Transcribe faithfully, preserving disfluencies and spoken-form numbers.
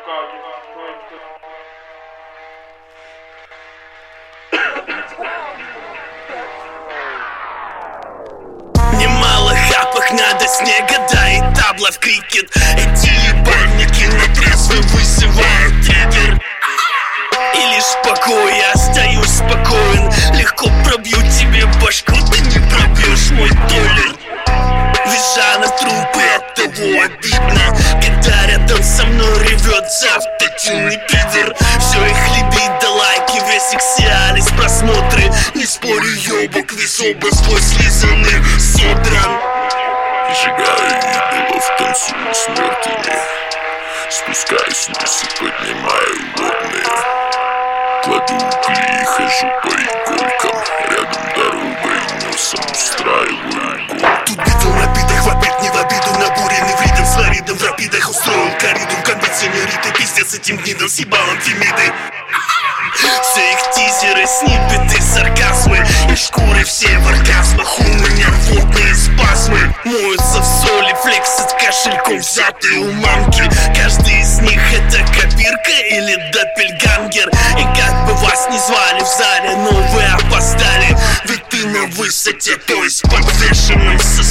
Немало хапок, надо снега, да и табла в крикет. Эти ебальники на трезвый вызывают триггер. И лишь в покое я остаюсь спокоен. Легко пробью тебе башку, ты не пробьешь мой толер. Визжа на трупы, от того обидно, когда рядом со мной ревет завтотюнный пидор. Все их либидо да лайки, весь их сиалис просмотры. Не спорю, ёбок, весь образ твой слизанный содран. Сжигаю идолов, танцую с мертвыми. Спускаюсь вниз и поднимаю водные. Кладу угли и хожу по иголкам. Рядом дорогой носом устраиваю гол. Тут битва в напитах, в ответ не в обиду. Набуренный в ритм с флоридом в рапидах. Устроил корриду в кондиционериты. Пиздец этим гнидом с ебалом тимиды. Все их тизеры, сниппеты, сарказмы. И шкуры все в оргазмах. У меня рвотные спазмы. Моются в соли, флексят кошельком взятые у мамки. Каждый из них это копирка или доппельгангер. И как бы вас не звали в зале, но вы опоздали. Ведь ты на высоте, то есть подвешенном.